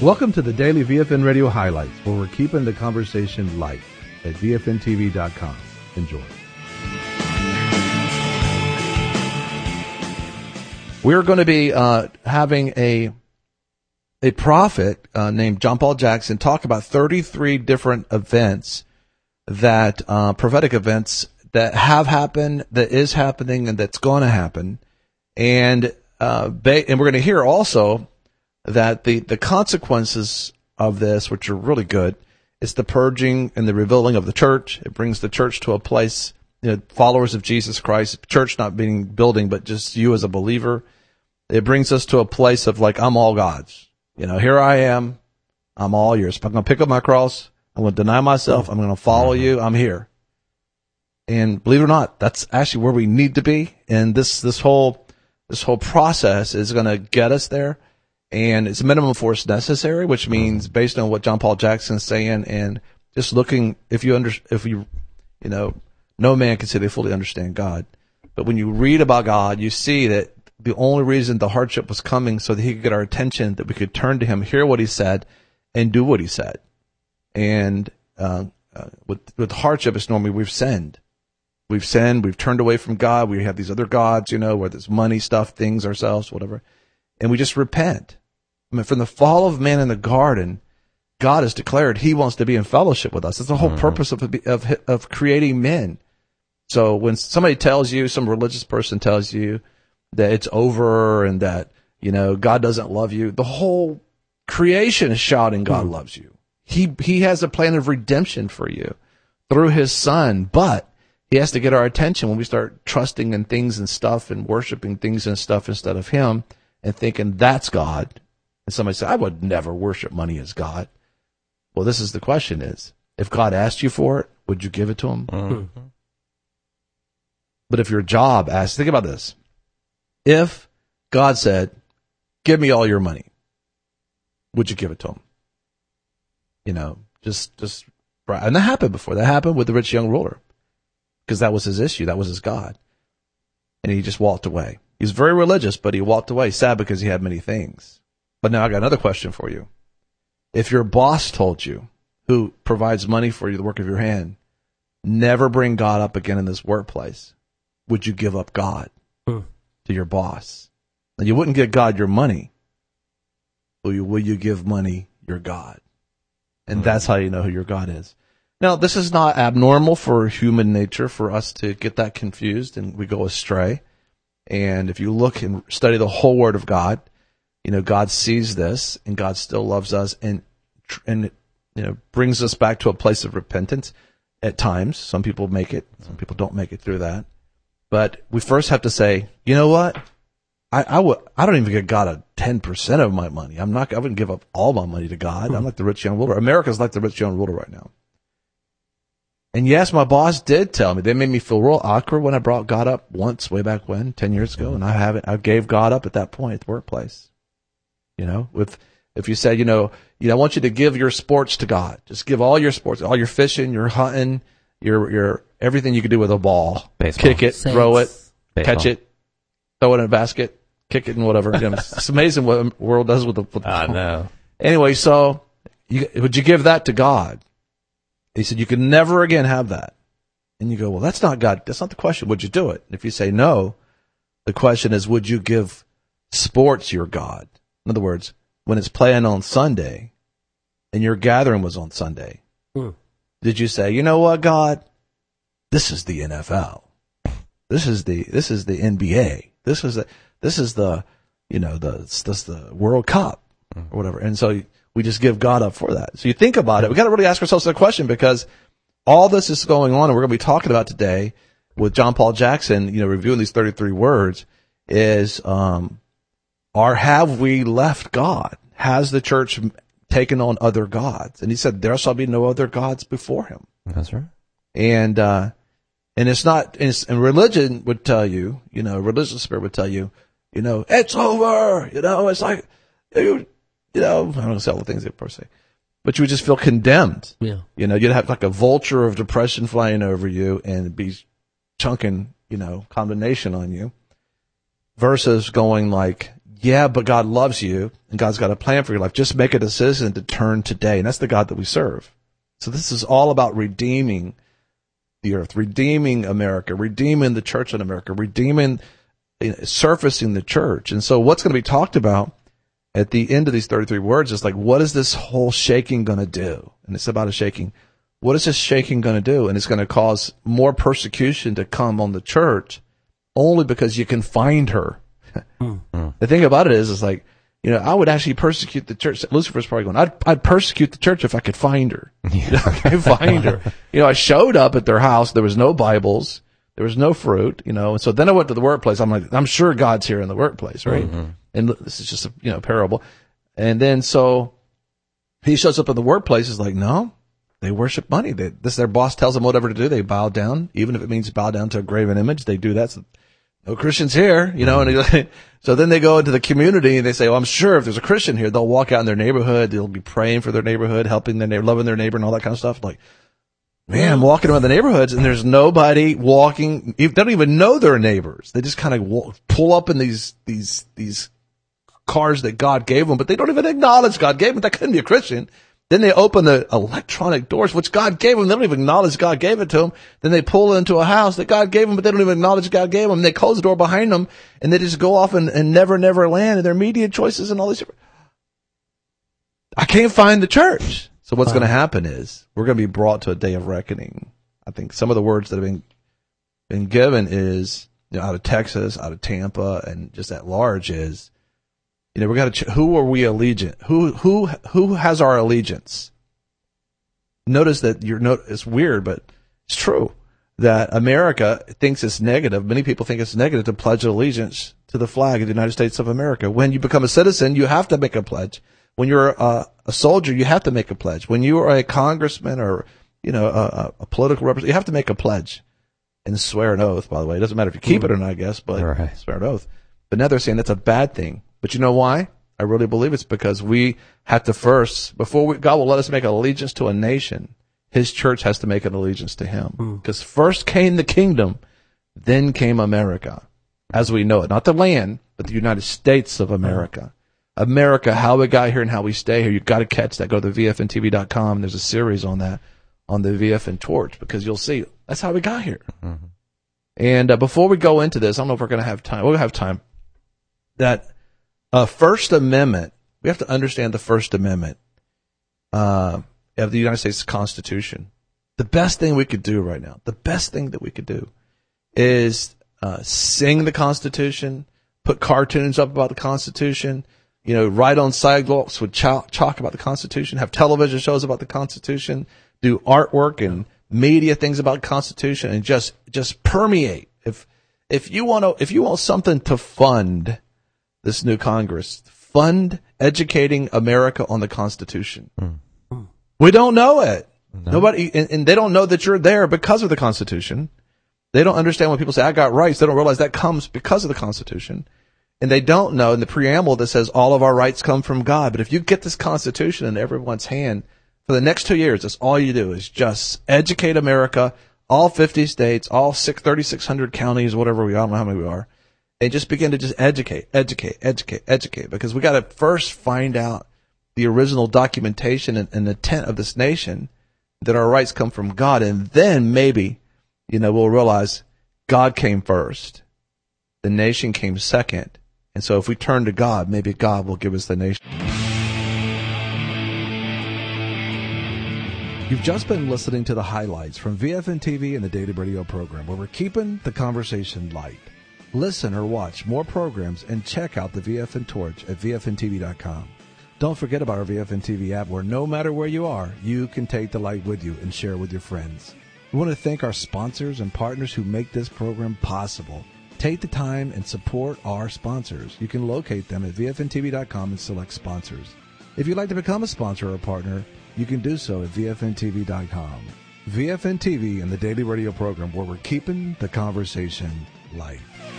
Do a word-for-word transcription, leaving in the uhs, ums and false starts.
Welcome to the Daily V F N Radio Highlights, where we're keeping the conversation light at V F N T V dot com. Enjoy. We're going to be uh, having a a prophet uh, named John Paul Jackson talk about thirty-three different events that uh, prophetic events that have happened, that is happening, and that's going to happen, and uh, ba- and we're going to hear also that the, the consequences of this, which are really good, is the purging and the rebuilding of the church. It brings the church to a place, you know, followers of Jesus Christ, church not being building, but just you as a believer. It brings us to a place of like, I'm all God's. You know, here I am. I'm all yours. I'm going to pick up my cross. I'm going to deny myself. I'm going to follow you. I'm here. And believe it or not, that's actually where we need to be. And this, this whole, this whole process is going to get us there. And it's minimum force necessary, which means based on what John Paul Jackson is saying, and just looking, if you under, if you, you know, no man can say they fully understand God, but when you read about God, you see that the only reason the hardship was coming so that He could get our attention, that we could turn to Him, hear what He said, and do what He said. And uh, uh, with with hardship, it's normally we've sinned, we've sinned, we've turned away from God. We have these other gods, you know, whether it's money, stuff, things, ourselves, whatever, and we just repent. I mean, from the fall of man in the garden, God has declared He wants to be in fellowship with us. That's the whole mm-hmm. purpose of, of of creating men. So when somebody tells you, some religious person tells you that it's over and that, you know, God doesn't love you, the whole creation is shouting God mm-hmm. loves you. He He has a plan of redemption for you through His Son, but He has to get our attention when we start trusting in things and stuff and worshiping things and stuff instead of Him and thinking that's God. And somebody said, I would never worship money as God. Well, this is the question is, if God asked you for it, would you give it to Him? Mm-hmm. But if your job asked, think about this. If God said, give me all your money, would you give it to Him? You know, just, just, and that happened before. That happened with the rich young ruler because that was his issue. That was his God. And he just walked away. He was very religious, but he walked away, sad because he had many things. But now I got another question for you. If your boss told you, who provides money for you, the work of your hand, never bring God up again in this workplace, would you give up God hmm. to your boss? And you wouldn't give God your money. Will you, will you give money your God? And hmm. that's how you know who your God is. Now, this is not abnormal for human nature for us to get that confused and we go astray. And if you look and study the whole Word of God, you know, God sees this, and God still loves us, and and you know brings us back to a place of repentance. At times, some people make it, some people don't make it through that. But we first have to say, you know what? I I would I don't even give God a ten percent of my money. I'm not. I wouldn't give up all my money to God. I'm like the rich young ruler. America's like the rich young ruler right now. And yes, my boss did tell me. They made me feel real awkward when I brought God up once, way back when, ten years ago, and I haven't. I gave God up at that point at the workplace. You know, with if you said, you know, you know, I want you to give your sports to God. Just give all your sports, all your fishing, your hunting, your your everything you can do with a ball. Baseball. Kick it, Saints. Throw it, Baseball. Catch it, throw it in a basket, kick it and whatever. You know, it's amazing what the world does with the, with the I know. Anyway, so you, would you give that to God? He said you could never again have that. And you go, well, that's not God. That's not the question. Would you do it? And if you say no, the question is, would you give sports your God? In other words, when it's playing on Sunday and your gathering was on Sunday, hmm. did you say, you know what, God, this is the N F L. This is the, this is the N B A. This is the, this is the, you know, the, this is the World Cup or whatever. And so we just give God up for that. So you think about it. We got to really ask ourselves that question because all this is going on and we're going to be talking about today with John Paul Jackson, you know, reviewing these thirty-three words is, um, or have we left God? Has the church taken on other gods? And he said, there shall be no other gods before Him. That's right. And, uh, and it's not, and, it's, and religion would tell you, you know, religious spirit would tell you, you know, it's over, you know, it's like, you, you know, I don't know all the things they per se, but you would just feel condemned. Yeah. You know, you'd have like a vulture of depression flying over you and be chunking, you know, condemnation on you versus going like, Yeah, but God loves you, and God's got a plan for your life. Just make a decision to turn today, and that's the God that we serve. So this is all about redeeming the earth, redeeming America, redeeming the church in America, redeeming, surfacing the church. And so what's going to be talked about at the end of these thirty-three words is like, what is this whole shaking going to do? And it's about a shaking. What is this shaking going to do? And it's going to cause more persecution to come on the church only because you can find her. Mm-hmm. The thing about it is, is like, you know, I would actually persecute the church. Lucifer's probably going, I'd, I'd persecute the church if I could find her. Yeah. You know, I could find her. You know, I showed up at their house. There was no Bibles. There was no fruit, you know. And so then I went to the workplace. I'm like, I'm sure God's here in the workplace, right? Mm-hmm. And this is just a, you know, parable. And then so he shows up in the workplace. He's like, no, they worship money. They, this, their boss tells them whatever to do. They bow down, even if it means bow down to a graven image. They do that. So, no Christians here, you know, mm-hmm. and he, so then they go into the community and they say, well, I'm sure if there's a Christian here, they'll walk out in their neighborhood. They'll be praying for their neighborhood, helping their neighbor, loving their neighbor and all that kind of stuff. Like, man, I'm walking around the neighborhoods and there's nobody walking. They don't even know their neighbors. They just kind of walk, pull up in these, these, these cars that God gave them, but they don't even acknowledge God gave them. That couldn't be a Christian. Then they open the electronic doors, which God gave them. They don't even acknowledge God gave it to them. Then they pull into a house that God gave them, but they don't even acknowledge God gave them. And they close the door behind them, and they just go off and, and never, never land in their media choices and all these. I can't find the church. So what's wow. going to happen is we're going to be brought to a day of reckoning. I think some of the words that have been been given is, you know, out of Texas, out of Tampa, and just at large is, you know, we got to. Ch- who are we allegiant? Who who who has our allegiance? Notice that you're. No, it's weird, but it's true that America thinks it's negative. Many people think it's negative to pledge allegiance to the flag of the United States of America. When you become a citizen, you have to make a pledge. When you're a, a soldier, you have to make a pledge. When you are a congressman or, you know, a, a political representative, you have to make a pledge and swear an oath. By the way, it doesn't matter if you keep it or not, I guess, but right. swear an oath. But now they're saying that's a bad thing. But you know why? I really believe it's because we have to first, before we, God will let us make an allegiance to a nation, His church has to make an allegiance to Him. Because mm. first came the kingdom, then came America, as we know it. Not the land, but the United States of America. Mm. America, how we got here and how we stay here. You've got to catch that. Go to V F N T V dot com. There's a series on that, on the V F N Torch, because you'll see that's how we got here. Mm-hmm. And uh, before we go into this, I don't know if we're going to have time. We'll have time. That uh, First Amendment, we have to understand the First Amendment uh, of the United States Constitution. The best thing we could do right now, the best thing that we could do is uh, sing the Constitution, put cartoons up about the Constitution, you know, write on sidewalks with chalk, chalk about the Constitution, have television shows about the Constitution, do artwork and media things about the Constitution, and just just permeate. If if you want to, if you want something to fund this new Congress, fund educating America on the Constitution. Mm. We don't know it. No. Nobody, and, and they don't know that you're there because of the Constitution. They don't understand when people say, I got rights. They don't realize that comes because of the Constitution. And they don't know in the preamble that says all of our rights come from God. But if you get this Constitution in everyone's hand for the next two years, that's all you do is just educate America, all fifty states, all thirty-six hundred counties, whatever we are, I don't know how many we are. And just begin to just educate, educate, educate, educate, because we got to first find out the original documentation and, and intent of this nation, that our rights come from God, and then maybe, you know, we'll realize God came first, the nation came second, and so if we turn to God, maybe God will give us the nation. You've just been listening to the highlights from V F N T V and the Daily Radio program, where we're keeping the conversation light. Listen or watch more programs and check out the V F N Torch at V F N T V dot com. Don't forget about our V F N T V app, where no matter where you are, you can take the light with you and share with your friends. We want to thank our sponsors and partners who make this program possible. Take the time and support our sponsors. You can locate them at V F N T V dot com and select sponsors. If you'd like to become a sponsor or a partner, you can do so at V F N T V dot com. V F N T V and the Daily Radio program, where we're keeping the conversation light.